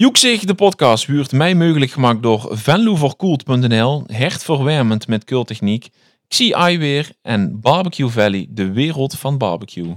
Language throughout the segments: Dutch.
Joeksig, de podcast, wordt mij mogelijk gemaakt door venloverkoeld.nl, hertverwarmend met keultechniek, Xi Aiweer en Barbecue Valley, de wereld van barbecue.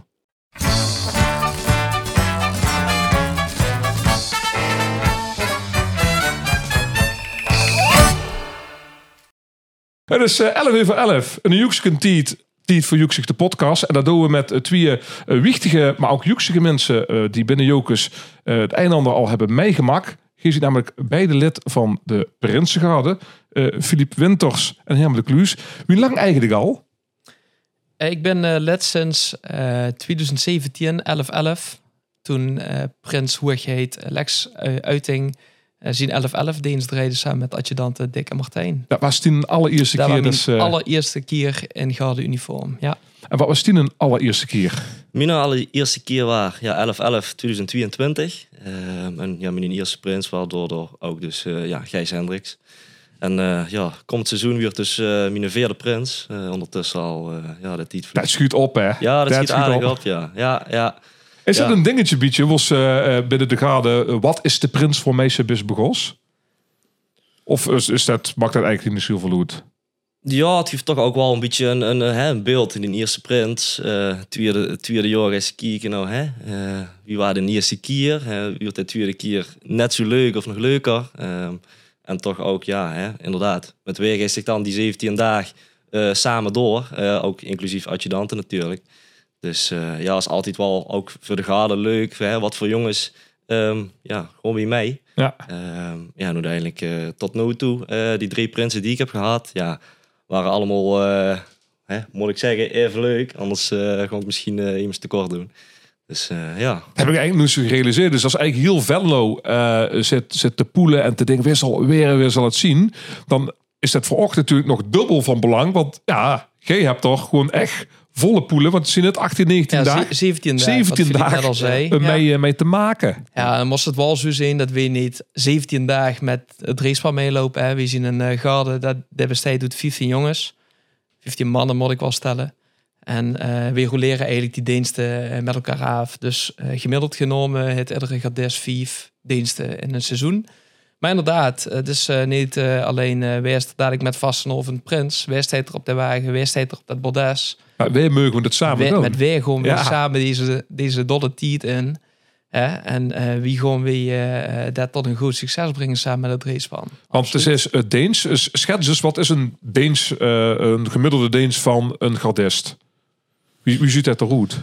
Het is 11:11, een Joeksken tijd voor Joeksig de podcast. En dat doen we met twee wichtige, maar ook Joeksige mensen die binnen Jokers het een en ander al hebben meegemaakt. Hier zit namelijk beide lid van de Prinsengarde, Filip Winters en Herman de Kluus. Hoe lang eigenlijk al? Ik ben lid sinds 2017, 11/11. Toen prins, hoe heet, Lex Uiting zien 11/11 dienst reden samen met adjudanten Dick en Martijn. Dat was toen de allereerste keer. Dat was allereerste keer in garde uniform, ja. En wat was toen een allereerste keer? Mijn allereerste keer was 11/11/2022. En ja, mijn eerste prins was door ook dus Gijs Hendricks. En komt het seizoen weer dus mijn vierde prins. Ondertussen al de tijd. Dat schuurt op, hè? Ja, dat schiet aardig op, ja. Is dat een dingetje, beetje, was binnen de garde, wat is de prins voor meester Bisbegos? Of is dat, maakt dat eigenlijk niet zoveel uit? Ja, het heeft toch ook wel een beetje een beeld in de eerste prins. Tweede jaar eens kijken, wie was de eerste keer? Wie wordt de tweede keer net zo leuk of nog leuker? En toch ook, inderdaad. Met weg is zich dan die 17 dagen samen door. Ook inclusief adjudanten natuurlijk. Dus is altijd wel ook voor de garde leuk. Wat voor jongens, gewoon bij mij. Ja. En uiteindelijk tot nu toe, die 3 prinsen die ik heb gehad, waren allemaal, moet ik zeggen, even leuk. Anders ga ik misschien iemand tekort doen. Dus heb ik eigenlijk nu zo gerealiseerd. Dus als eigenlijk heel Venlo zit te poelen en te denken, weer zal het zien. Dan is dat voor ochtend natuurlijk nog dubbel van belang. Want jij hebt toch gewoon echt volle poelen. Want het zien het 18, 19 dagen. 17 dagen mee te maken. Ja, dan moest het wel zo zijn dat we niet 17 dagen met het racepaar meelopen. Hè. We zien een garde dat bestaat uit 15 jongens. 15 mannen moet ik wel stellen. En we roleren eigenlijk die diensten met elkaar af. Dus gemiddeld genomen het iedere gardist 5 diensten in een seizoen. Maar inderdaad, het is niet alleen wees dadelijk met vasten of een prins. Wees er op de wagen, wees er op dat bordes. Maar wij mogen het samen doen. Met wij gewoon weer samen deze dolle tijd in. En wie gewoon weer dat tot een goed succes brengen samen met het racepan. Want het is het Deens. Schets dus, wat is een Deens, een gemiddelde Deens van een gardist? Wie ziet dat eruit?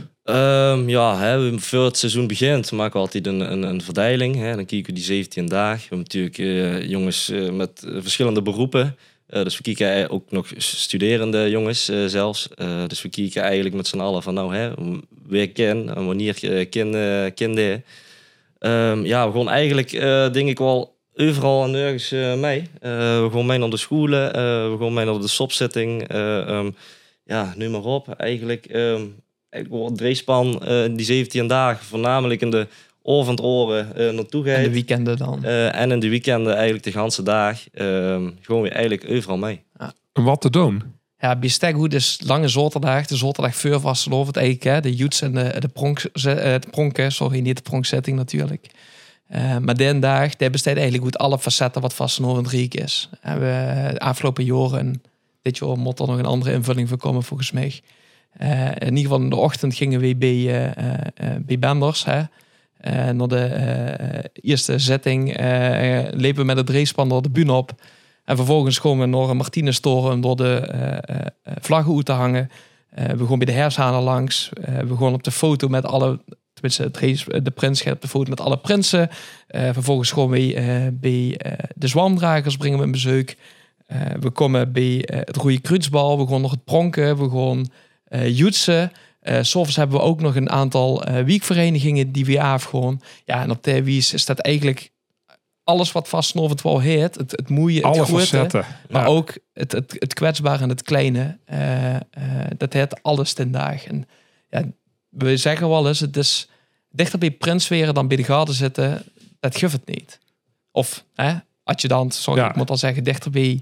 Voor het seizoen begint maken we altijd een verdeling. Dan kijken we die 17 dagen. We hebben natuurlijk jongens met verschillende beroepen. Dus we kijken ook nog studerende jongens zelfs. Dus we kijken eigenlijk met z'n allen van wie ken en wanneer kinderen. We gaan eigenlijk denk ik wel overal en nergens mee. We gaan mee naar de scholen. We gaan mee naar de stopzitting. Noem maar op. Eigenlijk het racepan die 17 dagen voornamelijk in de avondoren naartoe gaat. En de weekenden dan. En in de weekenden eigenlijk de ganse dag. Gewoon weer eigenlijk overal mee. Ja. En wat te doen? Ja, bestek goed is lange zaterdag. De zaterdag voor vastenlof het eigenlijk. De Joets en de pronken. Sorry, niet de pronkzetting natuurlijk. Maar die dag, die bestaat eigenlijk goed alle facetten wat vastenlof en Riek is. We afgelopen jaren, dit jaar moet er nog een andere invulling voor komen volgens mij. In ieder geval in de ochtend gingen we bij Benders. Naar de eerste zitting liepen we met het racepan door de bühne op. En vervolgens komen we naar een Martinez-toren door de vlaggen uit te hangen. We gaan bij de hershanen langs. We gaan op de foto met alle... de prins gaat op de foto met alle prinsen. Vervolgens gaan we bij de zwamdragers brengen we een bezoek. We komen bij het Rode Kruisbal. We gaan nog het pronken. We gaan joetsen. S'avonds hebben we ook nog een aantal wiekverenigingen die we afgaan. Ja, en op de wies is dat eigenlijk alles wat vastnovend wel heet. Het moeie, het alle grote, facetten. maar ook het kwetsbare en het kleine. Dat heet alles ten dag. En we zeggen wel eens, het is dichter bij prinsweren dan bij de garde zitten. Dat geeft het niet. Of adjudant, ik moet al zeggen, dichter bij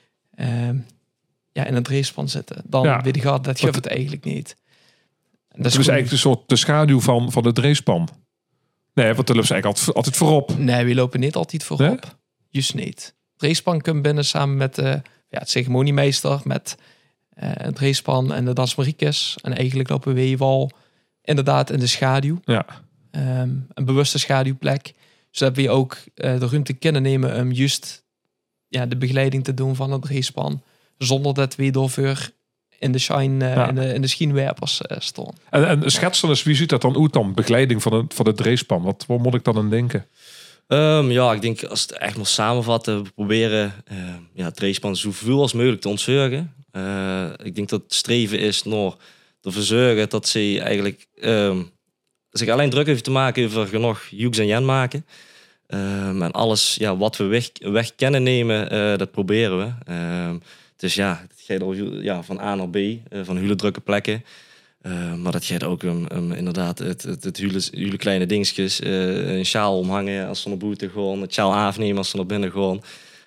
in het racepan zitten dan bij de garde. Dat geeft het eigenlijk niet. Dat is eigenlijk een soort de schaduw van het racepan. Nee, want de loopt eigenlijk altijd voorop. Nee, we lopen niet altijd voorop. Juist niet. Het racepan komt binnen samen met het ceremoniemeester, met het racepan en de Das Mariekes. En eigenlijk lopen we wel inderdaad in de schaduw. Ja. Een bewuste schaduwplek. Zodat we ook de ruimte kunnen nemen om juist de begeleiding te doen van het racepan. Zonder dat we door in de shine, in de schienwerpers staan. En schets dan eens, wie ziet dat dan uit dan? Begeleiding van het racepan. Wat moet ik dan aan denken? Ik denk als het echt moet samenvatten, we proberen het racepan zoveel als mogelijk te ontzorgen. Ik denk dat het streven is naar ervoor zorgen dat ze eigenlijk zich alleen druk heeft te maken over genoeg Hughes en Jen maken. En alles wat we weg kunnen nemen, dat proberen we. Dus het gaat al van A naar B, van hele drukke plekken. Maar dat gaat ook om inderdaad het hele kleine dingetjes. Een sjaal omhangen als ze naar buiten gaan. Het sjaal afnemen als ze naar binnen gaan.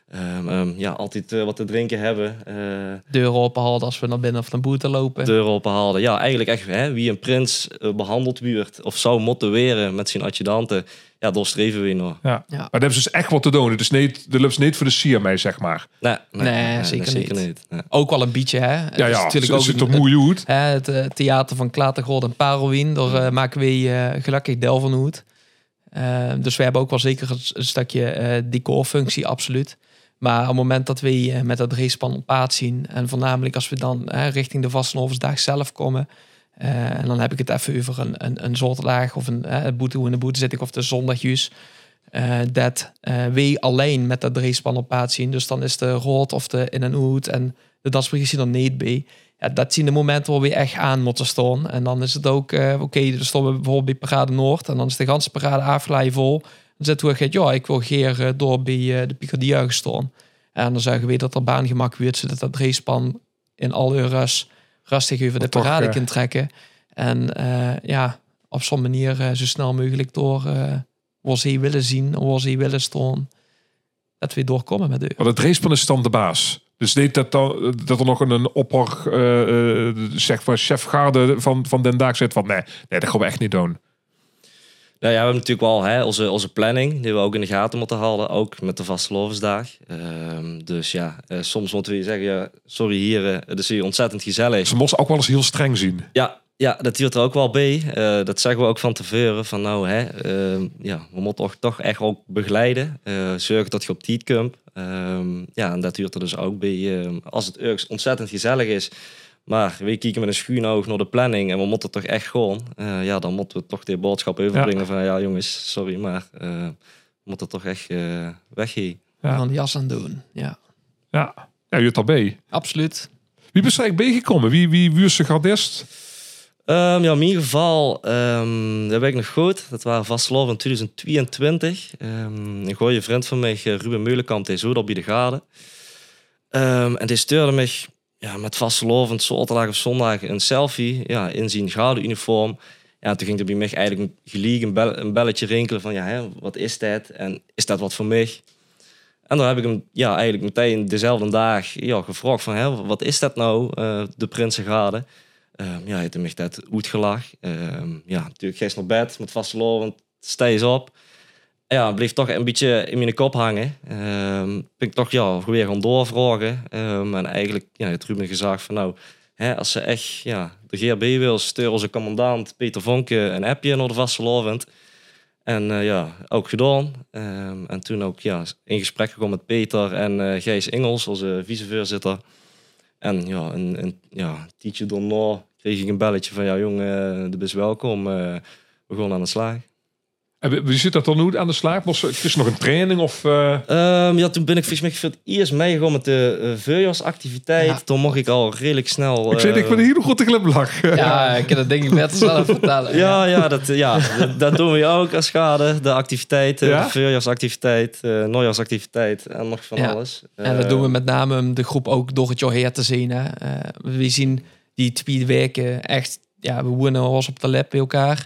Altijd wat te drinken hebben. Deuren openhouden als we naar binnen of naar buiten lopen. Deuren openhouden. Ja, eigenlijk echt wie een prins behandeld wordt of zou motiveren met zijn adjudanten. Ja, daar streven we nog. Ja. Maar dat hebben ze dus echt wat te doen. Het is niet voor de CMA, zeg maar. Nee, zeker niet. Nee. Ook wel een beetje, hè. Ja, is natuurlijk ook het mooi uit. Het theater van Klatergoord en Parelwien. Daar maken we gelukkig deel van uit. Dus we hebben ook wel zeker een stukje decorfunctie, absoluut. Maar op het moment dat we met dat racepan op paad zien... en voornamelijk als we dan richting de Vastenhoversdag zelf komen... en dan heb ik het even over een zondag of een boete in de boete zit ik of de zondagjuist... dat we alleen met dat racepan op paad zien. Dus dan is de rood of de in en uit en de dasbrigje er niet bij. Ja, dat zien de momenten waar we echt aan moeten staan. En dan is het ook, dan staan we bijvoorbeeld bij Parade Noord... en dan is de ganse parade afgeleid vol... Dan zitten we ik wil geer door bij de Picardie gestaan. En dan zeggen we dat er baangemak wordt, zodat dat racepan in al uw rustig over de parade kan trekken. En op zo'n manier zo snel mogelijk door waar ze willen zien en waar ze willen staan, dat we doorkomen met u. Maar het racepan is dan de baas. Dus niet dat er nog een zeg maar chefgarde van Den Daag zit van nee, dat gaan we echt niet doen. Nou ja, we hebben natuurlijk wel onze planning die we ook in de gaten moeten houden, ook met de Vastelovensdag. Dus soms moeten we zeggen, sorry heren, het is hier ontzettend gezellig. Ze moesten ook wel eens heel streng zien. Ja, dat hield er ook wel bij. Dat zeggen we ook van tevoren, van we moeten toch echt ook begeleiden. Zorgen dat je op tijd komt. En dat huurt er dus ook bij. Als het ontzettend gezellig is, maar we kijken met een schuin oog naar de planning en we moeten toch echt gewoon. Dan moeten we toch die boodschap overbrengen van jongens, sorry, maar we moeten toch echt weggaan. Ja. Aan de jas aan doen, ja. Ja, je hebt erbij. Absoluut. Wie ben je eigenlijk bijgekomen? Wie was de gardist? In mijn geval, dat ben ik nog goed. Dat waren Vasteloven in 2022. Een goede vriend van mij, Ruben Meulenkamp, die zo op bij de gade. En die stuurde mij met Vasteloven, zaterdag of zondag, een selfie in zijn gade-uniform. Ja, toen ging er bij mij eigenlijk gelijk een belletje rinkelen van wat is dat? En is dat wat voor mij? En dan heb ik hem eigenlijk meteen dezelfde dag gevraagd van wat is dat nou, de Prinsengarde? Hij heeft hem echt dat uitgelachen. Natuurlijk gisteren naar bed met Vasteloven, sta eens op. Ja, bleef toch een beetje in mijn kop hangen. Ben ik toch weer gaan doorvragen. En eigenlijk heeft Ruben gezegd van als ze echt de GRB wil, sturen onze commandant Peter Vonke een appje naar de Vasteloven. En ook gedaan. En toen ook in gesprek gekomen met Peter en Gijs Ingels, onze vicevoorzitter. En een tijdje daarna kreeg ik een belletje van jongen, de best welkom. We gaan aan de slag. En wie zit dat dan nu aan de slag? Het is nog een training of? Toen ben ik volgens mij voor het eerst meegegaan met de voorjaarsactiviteit. Ja. Toen mocht ik al redelijk snel. Ik ben hier nog goed te glimlach. Ja, ik kan dat denk ik beter zelf vertellen. Dat doen we ook als schade. De activiteiten, de voorjaarsactiviteit, nieuwjaarsactiviteit en nog van alles. En dat doen we met name om de groep ook door het jaar heen te zien. Hè. We zien die 2 weken echt. Ja, we wonen ons op de lab bij elkaar.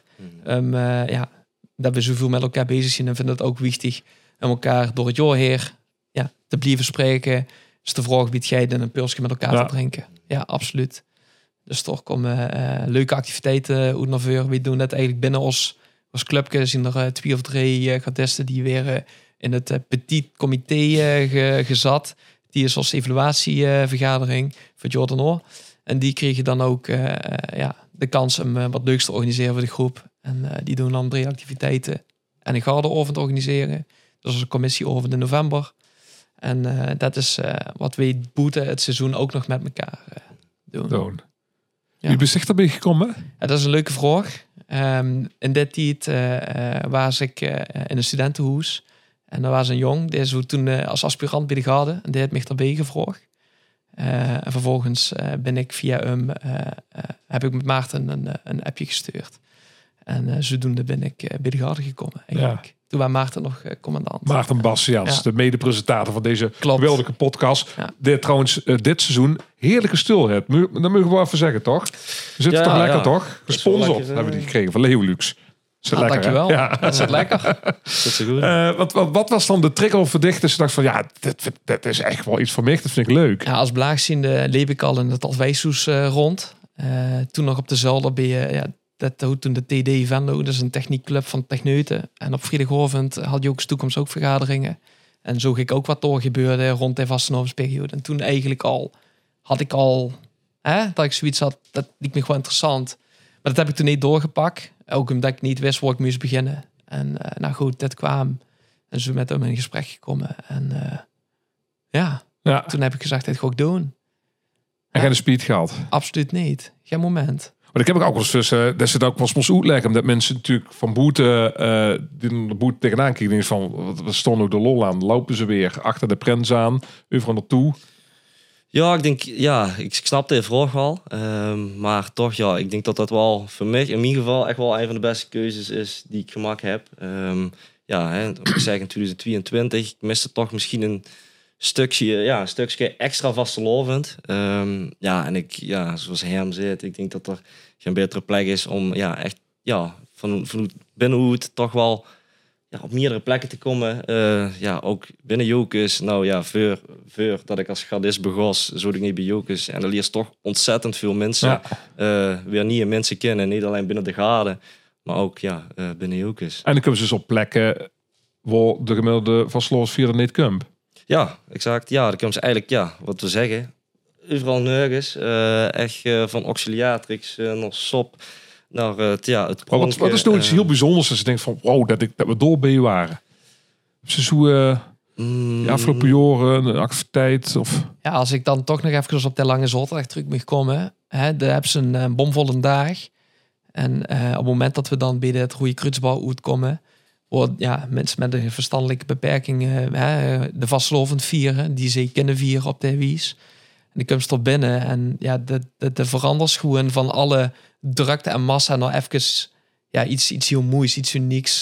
Dat we zoveel met elkaar bezig zijn en vinden het ook wichtig om elkaar door het jaar heen te blijven spreken. Dus de vraag biedt jij een pilsje met elkaar te drinken. Ja, absoluut. Dus toch komen leuke activiteiten uit naar voren. We doen dat eigenlijk binnen ons Als clubje zien er 2 of 3 gardisten die weer in het petit comité gezat. Die is als evaluatievergadering voor Jordan Hoor. En die kregen dan ook de kans om wat leuks te organiseren voor de groep. En die doen dan 3 activiteiten en een gardeoven te organiseren. Dus een commissie in november. En dat is wat we boeten het seizoen ook nog met elkaar doen. Ja. Wie bent daarbij gekomen? Ja, dat is een leuke vraag. In dit tijd was ik in een studentenhuis. En er was een jong, die is toen als aspirant bij de garde. En die heeft mij erbij gevraagd. En vervolgens ben ik via hem, heb ik met Maarten een appje gestuurd. En zodoende ben ik bij de garde gekomen eigenlijk. Ja. Toen was Maarten nog commandant. Maarten Bastiaans, de mede-presentator van deze geweldige podcast. Ja. Dit trouwens, dit seizoen heerlijke stilheid. Dat mogen we wel even zeggen, toch? We zitten toch lekker, toch? Gesponsord hebben we die gekregen van Leeuwlux. Zit lekker, dankjewel. Ja. Dat zit lekker. Wat was dan de trigger voor dich? Dus je dacht van, ja, dit is echt wel iets voor mij. Dat vind ik leuk. Ja, als blaagziende leef ik al in het Alwijshoes rond. Toen nog op de Zolder ben je... toen de TD Venlo, dat is een techniekclub van techneuten. En op vrijdagavond had je ook toekomst ook vergaderingen. En zo ging ik ook wat doorgebeurde rond de vastenhovensperiode. En toen eigenlijk had ik dat ik zoiets had, dat liep me gewoon interessant. Maar dat heb ik toen niet doorgepakt. Ook omdat ik niet wist waar ik moest beginnen. En nou goed, dit kwam. En zo met hem in gesprek gekomen. En toen heb ik gezegd, dit ga ik doen. En geen speed gehad? Absoluut niet. Geen moment. Maar ik heb ook wel eens tussen, dat zit ook wel eens uitleggen, omdat mensen natuurlijk van boete, die de boete tegenaan kijken, van, we stonden ook de lol aan, lopen ze weer achter de prens aan, overal naartoe. Ja, ik denk, ik snap de vraag wel. Maar toch, ik denk dat wel voor mij in ieder geval echt wel een van de beste keuzes is die ik gemaakt heb. Ik zeg in 2022, ik miste toch misschien een stukje extra vastelovend. En ik, zoals Herm zegt, ik denk dat er geen betere plek is om van binnenhoed toch wel op meerdere plekken te komen. Ook binnen Jokers. Nou voor dat ik als gardist begon, zo ik niet bij Jokers. En er leert toch ontzettend veel mensen weer nieuwe mensen kennen. Niet alleen binnen de garde, maar ook binnen Jokers. En dan komen ze dus op plekken waar de gemiddelde vastelovensvierder niet komt. Ja, exact. Ja, dan kunnen ze eigenlijk, wat we zeggen, overal nergens. Echt van auxiliatrix naar SOP, naar het pronken. Wat is nou iets heel bijzonders als je denkt van, wow, dat we doorbij waren? Ze zo de afgelopen jaren een activiteit? Of... Ja, als ik dan toch nog even op de lange zaterdag terug moet komen. Daar hebben ze een bomvolle dag. En op het moment dat we dan bij het Goede Kruidsbouw uitkomen, waar mensen met een verstandelijke beperking de vastelovend vieren, die ze kunnen vieren op de wies. En die komt er binnen en de veranders gewoon van alle drukte en massa nou even iets heel moois, iets unieks.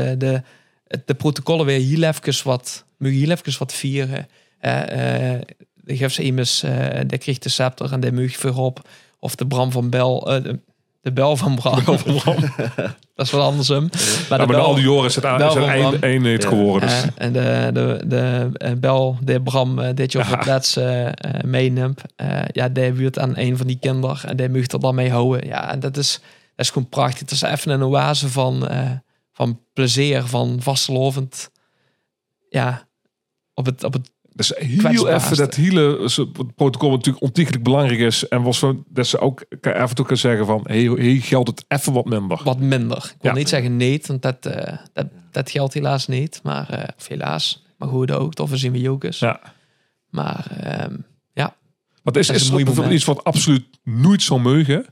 De protocollen weer heel even wat vieren. De geeft ze immers, de kreeg de scepter en de mug voorop. Of de Bram van Bel, de bel van Bram. Dat is wel andersom. Maar al die jaren is het eenheid geworden. Dus. En de bel, de Bram, dit jaar voor plaats meeneemt. Die wordt aan een van die kinderen. En die mag er dan mee houden. Ja, en dat is gewoon prachtig. Het is even een oase van plezier, van vastelovend. Ja, op het dus heel even dat hele protocol natuurlijk ontiegelijk belangrijk is. En was zo dat ze ook af en toe kan zeggen van, hey, geldt het even wat minder. Wat minder. Ik wil niet zeggen nee, want dat geldt helaas niet. Maar helaas. Maar goed ook. Of we zien we Jokers. Ja. Maar Wat is bijvoorbeeld iets wat absoluut nooit zou mogen?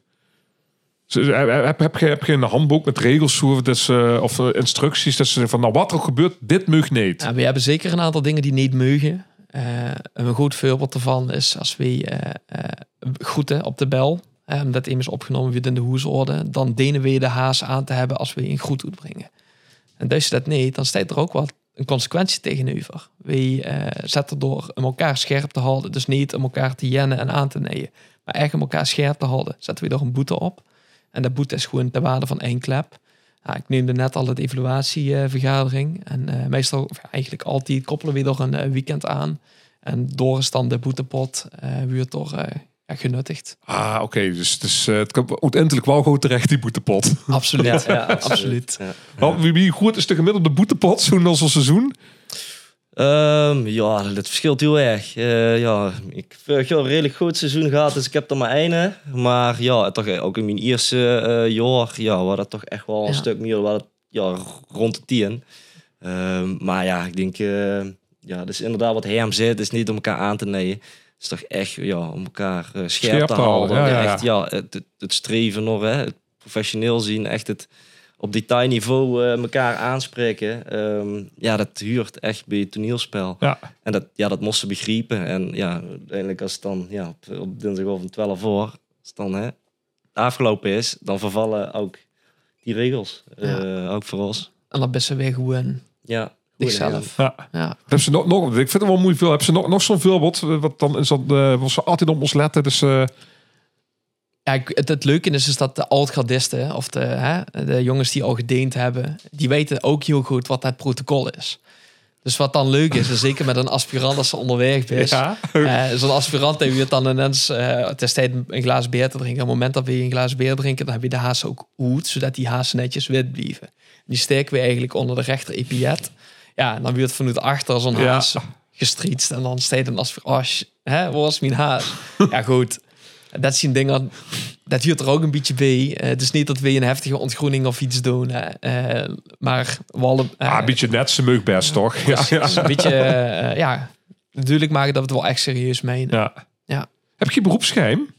Heb je een handboek met regels of instructies dat ze zeggen van, nou wat er gebeurt, dit mag niet? Ja, we hebben zeker een aantal dingen die niet mogen. Een goed voorbeeld ervan is als we groeten op de bel, omdat iemand is opgenomen wordt in de hoesorde, dan dienen we de haas aan te hebben als we een groet uitbrengen. En als je dat niet, dan staat er ook wat een consequentie tegenover. We zetten door om elkaar scherp te houden, dus niet om elkaar te jennen en aan te nemen, maar echt om elkaar scherp te houden, zetten we er een boete op. En de boete is gewoon ter waarde van 1 klep. Ik noemde net al de evaluatievergadering. En meestal, eigenlijk altijd, koppelen we er een weekend aan. En door is dan de boetepot wordt door genuttigd. Ah, oké. Dus het komt uiteindelijk wel goed terecht, die boetepot. Absoluut. Ja, Absoluut. Ja. Want wie goed is de gemiddelde boetepot zo'n seizoen? Ja, dat verschilt heel erg. Ik heb een redelijk goed seizoen gehad, dus ik heb er maar één. Maar ja, toch ook in mijn eerste jaar, was dat toch echt wel een stuk meer. Was het, rond de 10. Maar ja, ik denk, dat is inderdaad wat Herm zegt. Het is niet om elkaar aan te nemen. Het is toch echt om elkaar scherp te houden. Echt, het streven nog, hè, het professioneel zien, echt het op detailniveau elkaar aanspreken. Dat huurt echt bij het toneelspel. Ja. En dat moest ze begrijpen. En ja, uiteindelijk als het dan op dinsdag om 12 uur, als het dan afgelopen is, dan vervallen ook die regels. Ook voor ons. En dan best ze weer gewoon zichzelf. Ja. Hebben ze nog, ik vind het wel moeilijk veel. Hebben ze nog zo'n voorbeeld? Wat dan is dat? Wat ze altijd op ons letten. Dus Ja, het leuke is dat de oud-gardisten of de jongens die al gedeend hebben, die weten ook heel goed wat dat protocol is. Dus wat dan leuk is zeker met een aspirant als ze onderweg is. Ja. Zo'n aspirant die het dan ineens destijds een glaas beer te drinken. Op het moment dat we een glaas beer drinken, dan heb je de haas ook uit, zodat die haas netjes wit blijven. Die steken we eigenlijk onder de rechter epiet. Ja, en dan wordt vanuit achter zo'n haas gestrietst. En dan staat een aspirant, waar was mijn haas? Ja, goed. Dat zijn dingen, dat huurt er ook een beetje bij. Het is niet dat we een heftige ontgroening of iets doen. Maar wel een beetje net, ze meuk best, toch? Ja. Een beetje, natuurlijk maken dat we het wel echt serieus menen. Ja. Heb je beroepsgeheim?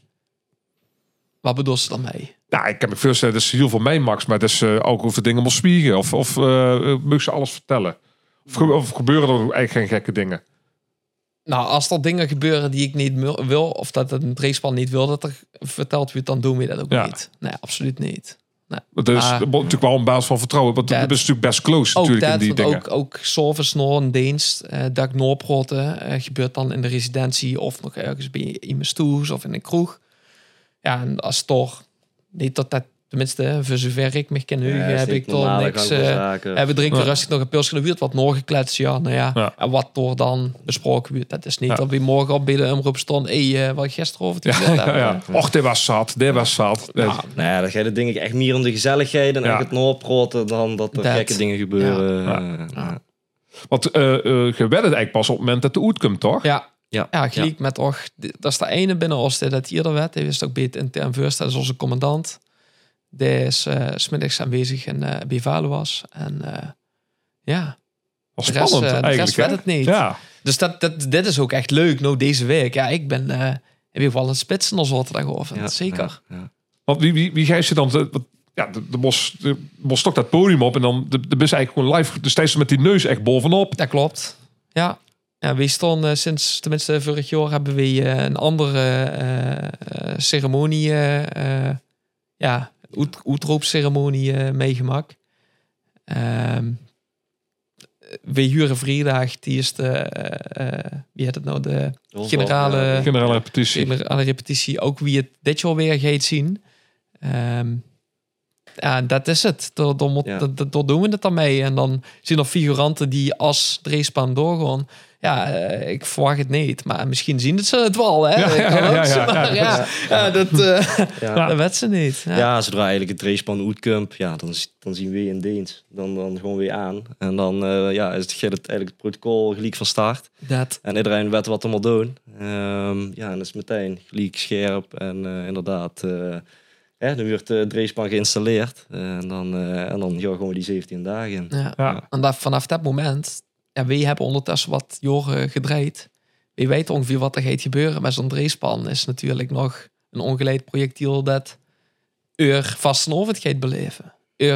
Wat bedoel je dan mee? Nou, ik kan me voorstellen, dat is heel veel mij, Max. Maar dat is ook over dingen moet zwiegen. Of moet ze alles vertellen? Of gebeuren er eigenlijk geen gekke dingen? Nou, als er dingen gebeuren die ik niet wil, of dat het een dreespan niet wil dat er verteld wordt, dan doen we dat ook niet. Nee, absoluut niet. Nee. Dat is natuurlijk wel een basis van vertrouwen. Want dat is natuurlijk best close natuurlijk in die dingen. Ook service nog een dienst, dat ik noorproten gebeurt dan in de residentie of nog ergens bij iemand toes of in een kroeg. Ja, en als toch niet dat tenminste, voor zover ik me ken nu, heb ik toch niks. We drinken rustig nog een pilsje in de buurt, wat nog gekletst. En wat door dan besproken wordt. Dat is niet dat we morgen op bij de omroep stonden. Wat gisteren over te hebben. Och, dit was zat. Dan ga je de dingen echt meer om de gezelligheid en echt het noorproten dan dat er gekke dingen gebeuren. Want je werd het eigenlijk pas op het moment dat de oet komt, toch? Ja, gelijk met dat is de ene binnen ons dat hier werd. Hij wist ook bij het intern first, dat is onze commandant. Die is 's middags aanwezig en bij Valo was. En was spannend, de rest werd het niet. Ja. Dus dit is ook echt leuk. Nou, deze week. Ja, ik ben heb wel een spitsen als zaterdag over. Zeker. Ja. Want wie geeft je dan? De bos toch dat podium op en dan de bus eigenlijk gewoon live. Dus steeds met die neus echt bovenop. Dat klopt. Ja. Ja, we stonden sinds, tenminste vorig jaar hebben we een andere ceremonie, uitroepceremonie meegemaakt. We huren vrijdag, die is de, wie heet het nou, de generale repetitie, ook wie het dit jaar weer gaat zien. Dat is het. Door doen we het dan mee. En dan zien er figuranten die als dreespan doorgaan. Ja, ik verwacht het niet. Maar misschien zien ze het wel. Hè? Dat weet ze niet. Ja, zodra eigenlijk het dreespan uitkomt, dan zien we in dienst. Dan gewoon weer aan. En dan is het eigenlijk het protocol gelijk van start. En iedereen weet wat er moet doen. En dat is meteen gelijk scherp. En inderdaad... dan wordt de dreespan geïnstalleerd. En dan gaan we die 17 dagen. En vanaf dat moment... wij hebben ondertussen wat jaren gedraaid. We weten ongeveer wat er gaat gebeuren. Maar zo'n dreespan is natuurlijk nog een ongeleid projectiel... dat vast en over het gaat beleven.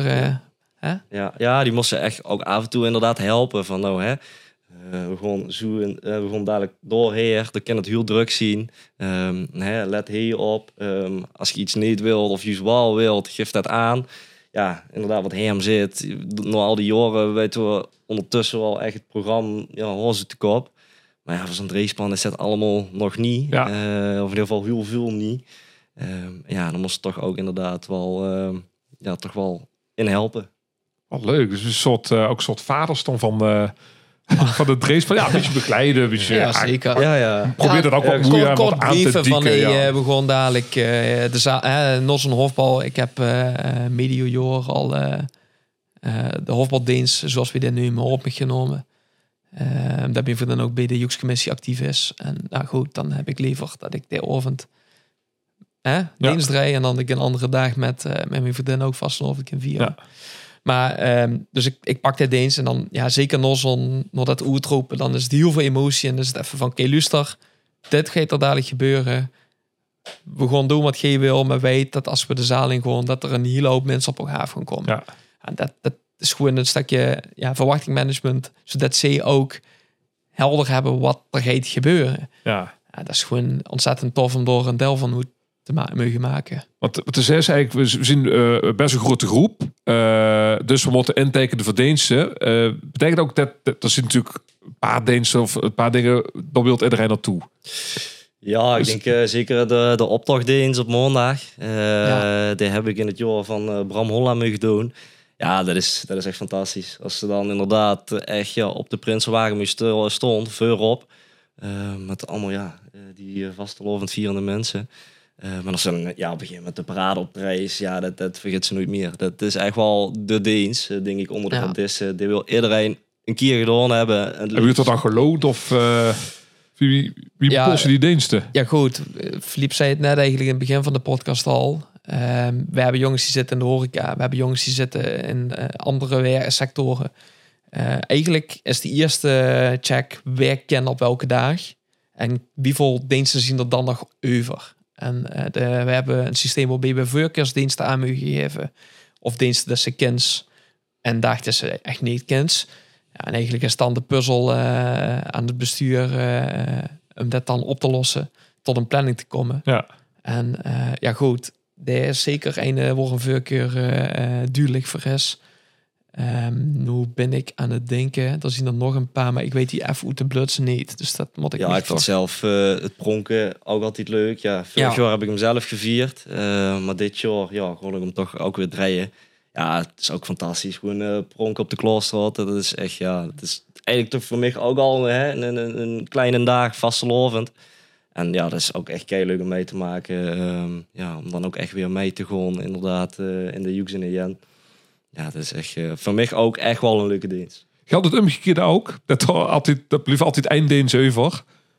Die moesten echt ook af en toe inderdaad helpen. Van we gaan zo we gaan dadelijk doorheen. Dan kan het heel druk zien. Let hier op. Als je iets niet wilt of je wel wilt, geef dat aan. Ja, inderdaad, wat hem zit. Na al die jaren weten we ondertussen wel echt het programma horen te koop. Maar voor zo'n dreespan is dat allemaal nog niet. Of in ieder geval heel veel niet. Dan moest het toch ook inderdaad wel, toch wel in helpen. Wat leuk. Dus ook een soort vaders dan van van de Drees. Van, ja, een beetje begeleiden. Een beetje, Ja, zeker. Ja. Probeer dat ook wat moeilijk kort wat aan te brieven van dieken. hey, we gaan dadelijk de Nos en Hofbal. Ik heb medio jaar al de Hofbaldienst, zoals we dit nu maar op genomen. Dat ben voor dan ook bij de Joekscommissie actief is. En nou goed, dan heb ik liever dat ik de avond dienst draai en dan ik een andere dag met mijn vriendin ook vast of ik kan vieren. Ja. Maar dus ik pak dit eens en dan zeker nog dat uitroepen, dan is het heel veel emotie en dan is het even van oké, luister, dit gaat er dadelijk gebeuren. We gaan doen wat jij wil, maar weet dat als we de zaal in gaan, dat er een hele hoop mensen op elkaar gaan komen. Ja. En dat is gewoon een stukje verwachtingmanagement, zodat ze ook helder hebben wat er gaat gebeuren. Ja. Ja, dat is gewoon ontzettend tof om door een deel van hoe te mogen maken. Want het is eigenlijk, we zien best een grote groep. Dus we moeten intekenen voor diensten. Betekent ook dat er zit natuurlijk een paar diensten of een paar dingen, daar wil iedereen naartoe. Ja, ik Dus- denk zeker de optochtdienst op maandag. Die heb ik in het jaar van Bram Holland mogen doen. Ja, dat is echt fantastisch. Als ze dan inderdaad echt op de Prinsenwagen moest stond, voorop. Met allemaal die vastelovend vierende mensen. Maar als ze dan beginnen met de parade op de reis, dat vergeet ze nooit meer. Dat is echt wel de dienst, denk ik, onder de kandissen. Die wil iedereen een keer gedaan hebben. En Hebben jullie dat dan geloot of wie bekost die diensten? Ja goed, Filip zei het net eigenlijk in het begin van de podcast al. We hebben jongens die zitten in de horeca. We hebben jongens die zitten in andere sectoren. Eigenlijk is de eerste check werk kennen op welke dag. En hoeveel diensten zien er dan nog over. En we hebben een systeem waarbij we voorkeursdiensten aan mogen geven. Of diensten dat ze kent. En dachten ze echt niet kent. Ja, en eigenlijk is dan de puzzel aan het bestuur om dat dan op te lossen. Tot een planning te komen. Ja. En goed, daar is zeker een waar een voorkeur duidelijk voor is. Nu ben ik aan het denken, er zien er nog een paar, maar ik weet die even uit de blutsen niet. Dus dat moet ik Ja, niet ik vind toch. zelf het pronken ook altijd leuk. Ja, vorig jaar heb ik hem zelf gevierd. Maar dit jaar kon ik hem toch ook weer draaien. Ja, het is ook fantastisch. Gewoon pronken op de Kloosterstraat. Dat is echt, het is eigenlijk toch voor mij ook al een kleine dag vastelovend. En ja, dat is ook echt leuk om mee te maken. Om dan ook echt weer mee te gaan, inderdaad, in de Joeks en de Jen. Ja, dat is echt voor mij ook echt wel een leuke dienst. Geldt het omgekeerde ook? Dat blijft altijd einddienst over.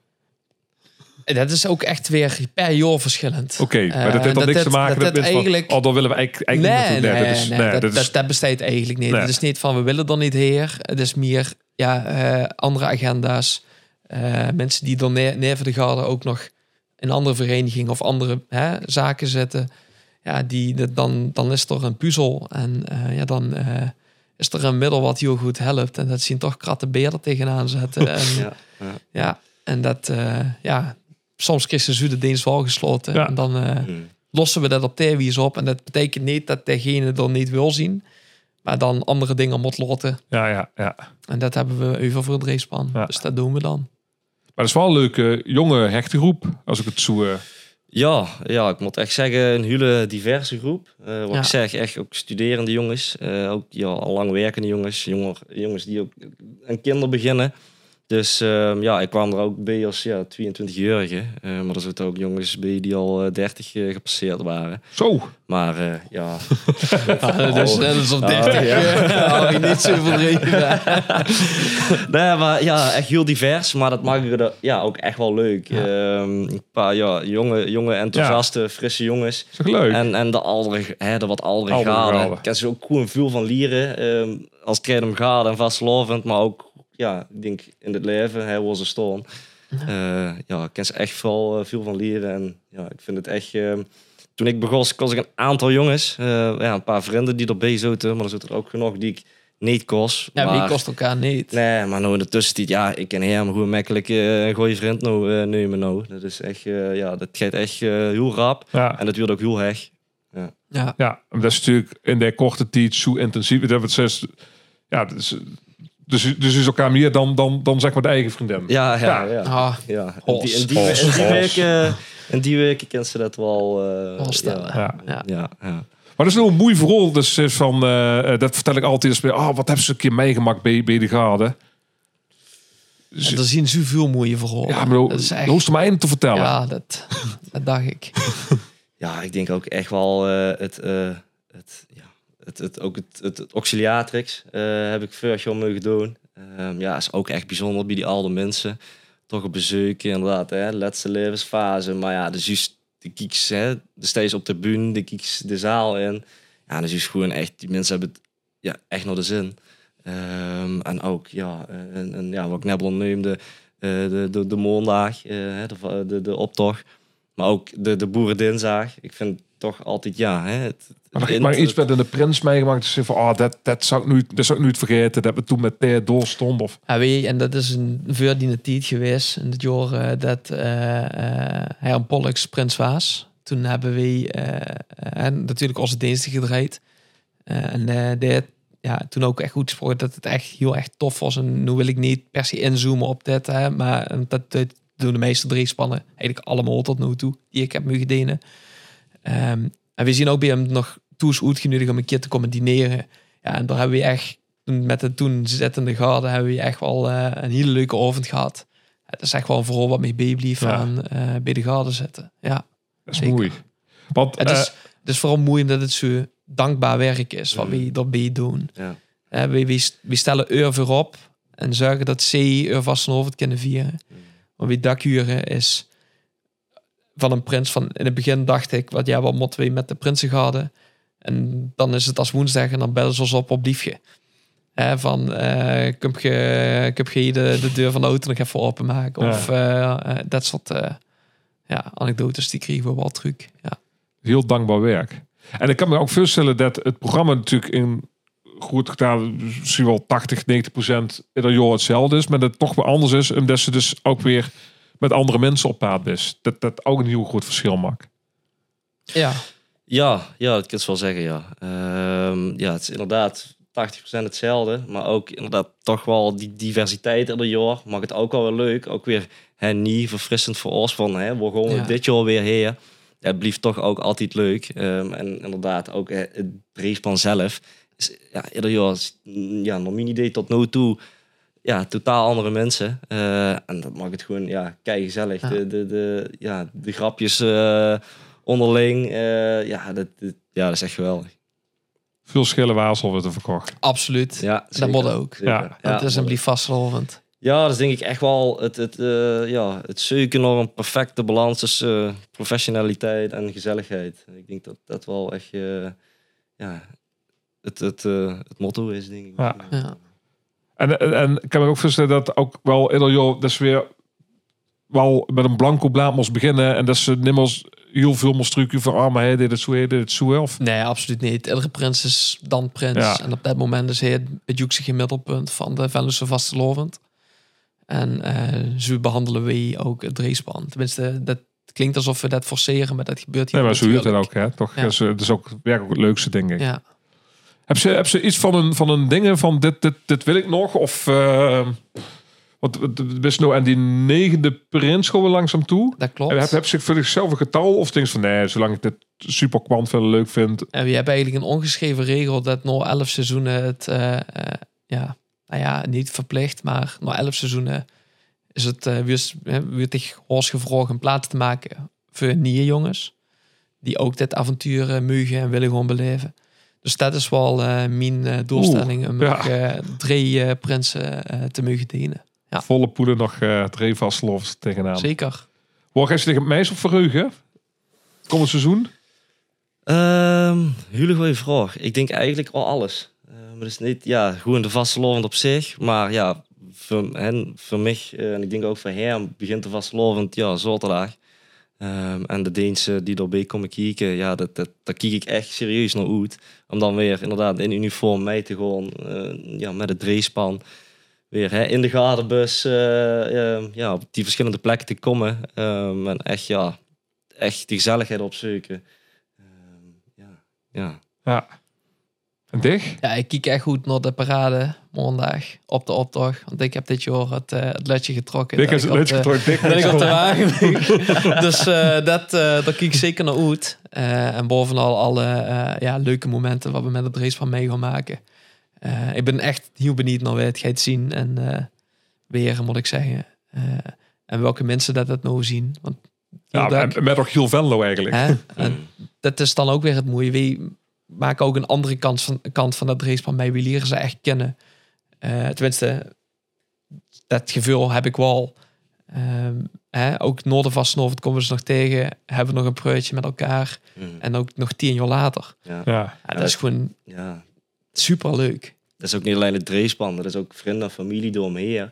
Dat is ook echt weer per jaar verschillend. Oké, maar dat heeft dan niks te maken met eigenlijk... dan willen we eigenlijk niet naartoe. Dat bestaat eigenlijk niet. Nee. Het is niet van we willen er niet heer. Het is meer andere agenda's. Mensen die dan neer de garde ook nog in andere verenigingen of andere zaken zetten. Ja, dan is er een puzzel. En dan is er een middel wat heel goed helpt. En dat zien toch krattenbeer tegenaan zetten. En, en dat, soms kreeg ze de dienst wel gesloten. Ja. En dan lossen we dat op theewies op. En dat betekent niet dat degene er niet wil zien. Maar dan andere dingen moet loten. Ja. En dat hebben we over voor het racepan. Ja. Dus dat doen we dan. Maar dat is wel een leuke, jonge, hechte groep. Als ik het zo... Ja, ik moet echt zeggen, een hele diverse groep. Wat ik zeg, echt ook studerende jongens. Ook al lang werkende jongens. Jongens die ook aan kinderen beginnen. Dus ik kwam er ook bij als 22-jarige. Maar er zitten ook jongens bij die al 30 gepasseerd waren. Zo! Maar Dus net als op 30 hou je niet zo verdreven. nee, maar echt heel divers. Maar dat maakt het ook echt wel leuk. Een paar jonge enthousiaste, frisse jongens. Is toch leuk? En de wat oudere gaden. Ik ken ze ook goed veel van leren. Als het om gaat en vastlovend, maar ook ik denk in het leven, waar ze staan. Ik ken ze echt veel van leren. En ik vind het echt... toen ik begon, kost ik een aantal jongens. Een paar vrienden die erbij zaten. Maar er zitten er ook genoeg die ik niet kost. Ja, maar die kost elkaar niet. Nee, maar nou in de tussentijd, ik ken hem gewoon makkelijk een goede vriend nemen nou. Dat is echt, dat gaat echt heel rap. Ja. En dat wordt ook heel hecht. Ja, dat is natuurlijk in de korte tijd zo intensief. Dat het dus is elkaar meer dan zeg maar de eigen vriendin. Ja. In die weken kent ze dat wel stellen. Ja. Maar dat is nou een mooi verhaal. Dus van, dat vertel ik altijd. Wat hebben ze een keer meegemaakt bij de garde? En er zien zoveel mooie verhalen. Ja, maar dat is echt... hoest er maar één te vertellen. Ja, dat dacht ik. Ja, ik denk ook echt wel het auxiliatrix heb ik vorig jaar mogen doen. Ja, is ook echt bijzonder bij die oude mensen. Toch op bezoek, inderdaad, hè, laatste levensfase. Maar ja, dus juist de kieks, hè, de steeds op de bühne, de kieks de zaal in. Ja, dus juist gewoon echt, die mensen hebben het echt naar de zin. En ook, wat ik net al noemde, de maandag, de optocht. Maar ook de boerendinsdag. Ik vind toch altijd, Maar iets met de prins meegemaakt. Dus van, dat zou ik nooit vergeten. Dat we toen met Thea doorstond. Of... Ja, weet je, en dat is een verdiende tijd geweest. In het jaar dat Herman Pollux prins was. Toen hebben we natuurlijk onze diensten gedraaid. Toen ook echt goed gesproken dat het echt heel erg tof was. En nu wil ik niet per se inzoomen op dit. Maar dat doen de meeste 3 spannen. Eigenlijk allemaal tot nu toe. Die ik heb mogen delen. En we zien ook bij hem nog toes uitgenodigd om een keer te komen dineren. Ja, en daar hebben we echt, met de toen zittende garde, hebben we echt wel een hele leuke avond gehad. Het is echt wel vooral wat mee bijbleef aan bij de garde zitten. Ja, dat is mooi. Want, het is vooral mooi omdat het zo dankbaar werk is wat we daarbij doen. Ja. We stellen uur voor op en zorgen dat ze uur vast zijn hoofd kunnen vieren. Maar wie dakhuren is van een prins. Van in het begin dacht ik, wat moeten we met de prinsengarde? En dan is het als woensdag en dan bellen ze ons op liefje. Ik heb je de deur van de auto nog even openmaken. Ja. Of dat soort anekdotes, die kregen we wel terug. Ja. Heel dankbaar werk. En ik kan me ook voorstellen dat het programma natuurlijk in goed gedaan, misschien wel 80-90% ieder jaar hetzelfde is, maar dat het toch weer anders is, omdat ze dus ook weer met andere mensen op pad is. Dat ook een heel goed verschil maakt. Ja, dat kan je wel zeggen, ja. Het is inderdaad 80% hetzelfde, maar ook inderdaad toch wel die diversiteit ieder jaar maakt het ook wel weer leuk. Ook weer nieuw, verfrissend voor ons van, we gaan dit jaar weer heen. Ja, het blijft toch ook altijd leuk. En inderdaad, ook het raceplan zelf is ieder jaar, naar mijn idee tot nu toe, totaal andere mensen. En dat maakt het gewoon, kei gezellig. Ja. De grapjes onderling, dat is echt geweldig. Veel schillen wazel wordt er verkocht. Absoluut. Ja, dat moet ook. Ja. Dat is een blief vastgelovend. Ja, dat is denk ik echt wel het zoeken naar een perfecte balans tussen professionaliteit en gezelligheid. Ik denk dat dat wel echt het motto is, denk ik. Ja. En ik kan me ook voorstellen dat ook wel ieder jaar dus weer wel met een blanco blaad moest beginnen en dat ze nimmers heel veel moest trucken van maar hij deed het zo of nee, absoluut niet. Iedere prins is dan prins. Ja. En op dat moment is hij het Joekse middelpunt van de Venlose vastelovend. En zo behandelen we ook het raceplan. Tenminste, dat klinkt alsof we dat forceren, maar dat gebeurt hier. Nee, maar zo is het ook, hè? Toch? Ja. Het is ook werkelijk het leukste, denk ik. Ja. Heb ze iets van een dingen van dit wil ik nog? Of want het is nou aan die 9e prins gewoon langzaam toe. Dat klopt. Heb je voor zichzelf een getal of denk van nee, zolang ik dit super kwant veel leuk vind. En we hebben eigenlijk een ongeschreven regel dat na 11 seizoenen het niet verplicht, maar na 11 seizoenen is het weer zich hoors gevraagd een plaats te maken voor nieuwe jongens die ook dit avontuur mogen en willen gewoon beleven. Dus dat is wel mijn doelstelling om 3 prinsen te mogen dienen. Ja. Volle poeder nog 3 vastlofs tegenaan. Zeker. Waar ga je tegen mij op verheugen? Komend seizoen? Hele goede vraag. Ik denk eigenlijk al alles. Maar dus niet, gewoon de vastelovend op zich. Maar voor mij, en ik denk ook voor hem, begint de vastelovend zaterdag. En de Deense die erbij komen kijken, daar kijk ik echt serieus naar uit. Om dan weer inderdaad in uniform mee te gaan, met het raceplan. Weer in de gardenbus, op die verschillende plekken te komen. En echt, echt die gezelligheid opzoeken. Ja. En dich? Ja, ik kijk echt goed naar de parade maandag op de optocht. Want ik heb dit jaar het letje getrokken. Dik is het letje getrokken. Dat ik op de wagen ben. Dus daar kijk ik zeker naar uit. En bovenal alle leuke momenten wat we met het race van mee gaan maken. Ik ben echt heel benieuwd naar wat het gaat zien. En weer, moet ik zeggen. En welke mensen dat nou zien. Want Ja, en met ook Giel Venlo eigenlijk. en dat is dan ook weer het mooie. We maken ook een andere kant van dat racepan mee. We leren ze echt kennen. Tenminste, dat gevoel heb ik wel. Ook Noorden van Snovet komen ze nog tegen. Hebben we nog een preutje met elkaar. En ook nog 10 jaar later. Ja. Dat is gewoon super leuk. Dat is ook niet alleen het racepan. Dat is ook vrienden en familie door me heen.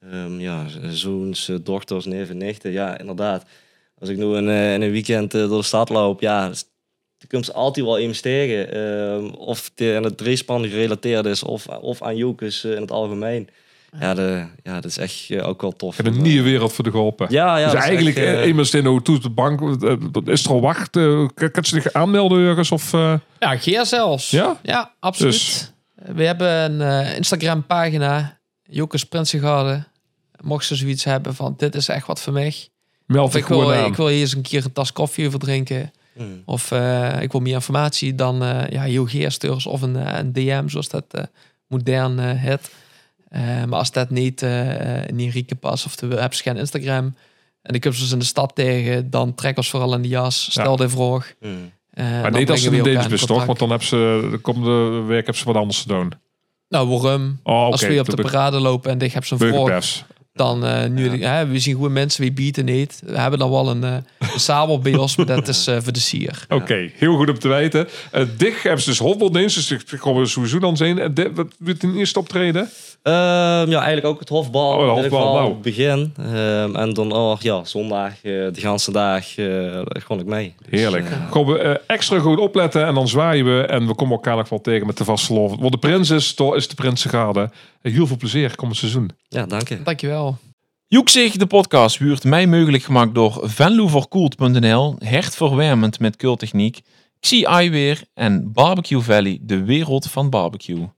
Zoons, dochters, neven, nichten. Ja, inderdaad. Als ik nu in een weekend door de stad loop, dan komt ze altijd wel eens tegen. Of het aan het racepan gerelateerd is, of aan Jokers in het algemeen. Dat is echt ook wel tof. Een nieuwe wereld voor de geholpen. Ja, dus eigenlijk iemand in de bank, is er al wacht? Kan ze zich aanmelden ergens? Of, Ja, Geer zelfs. Ja, absoluut. Dus. We hebben een Instagram pagina, Jokers Prinsengarde. Mocht ze zoiets hebben van, dit is echt wat voor mij. Meld ik wil hier eens een keer een tas koffie over drinken. Of ik wil meer informatie dan heel geersteurs of een DM, zoals dat modern het. Maar als dat niet Rieke past of hebben ze geen Instagram en ik heb ze dus in de stad tegen, dan trek ons vooral in de jas. Stel de vraag. Maar niet als ze een date is, toch? Want dan hebben ze de komende week hebben ze wat anders te doen. Nou, waarom? Als we op de parade lopen en ik heb zo'n vraag. Dan we zien goede mensen, wie bieden niet. We hebben dan wel een sabel bij ons, maar dat is voor de sier. Oké, heel goed om te weten. Dicht hebben ze dus Hofbalddienst, dus ik kom er sowieso dan zijn. Wat wordt in eerste optreden? Eigenlijk ook het hofbal. Oh, het hofbal, begin. En dan zondag, de ganse dag, gewoon ik mee. Dus, heerlijk. Gaan we extra goed opletten en dan zwaaien we. En we komen elkaar nog wel tegen met de vaste lof. Want de prins is de Prinsengarde. Heel veel plezier komend seizoen. Ja, dank je. Dankjewel. Joekzig, de podcast, wordt mij mogelijk gemaakt door venloverkoeld.nl, Hertverwarmend met Kultechniek, Xi Eyewear en Barbecue Valley, de wereld van barbecue.